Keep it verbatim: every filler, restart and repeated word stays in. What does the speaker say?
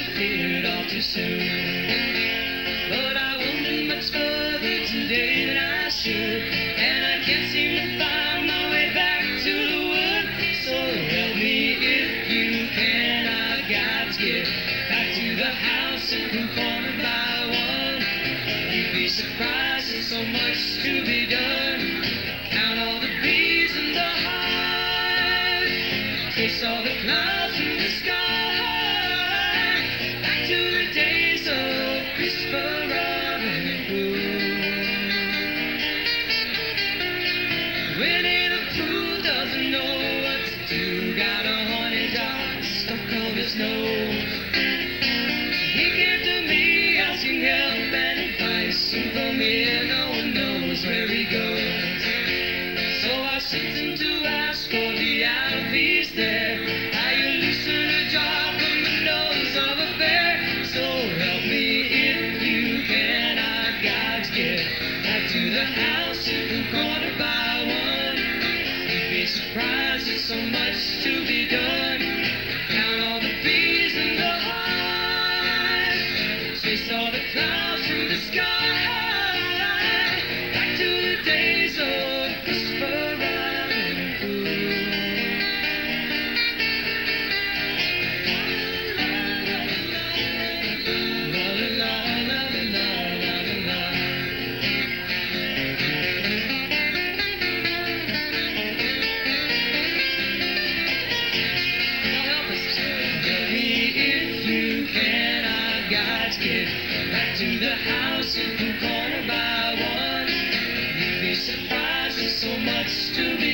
disappeared all too soon. But I wandered much further today than I should, and I can't seem to find my way back to the wood. So help me if you can, I got to get back to the house and move corner by one. You'd be surprised, there's so much to be done. Count all the bees in the hive, trace all the clouds in the sky, back to the days of Christopher Robin Hood. Winnie the Pooh doesn't know what to do, got a horny dog stuck on his nose. He came to me asking help and advice, and from here no one knows where he goes. So I sent him to ask for the out if he's there. How you loosen a jar from the nose of a bear? So help me if you can, I've got to get back to the house and move corner by one. You'd be surprised, there's so much to be done. Count all the bees in the hive, chase all the clouds from the sky, back to the days of Christopher Robin Hood. La la la la la la la la. Now help us, help me if you can, I've got to get back to the house and move corner by one. You'd be surprised, there's so much to be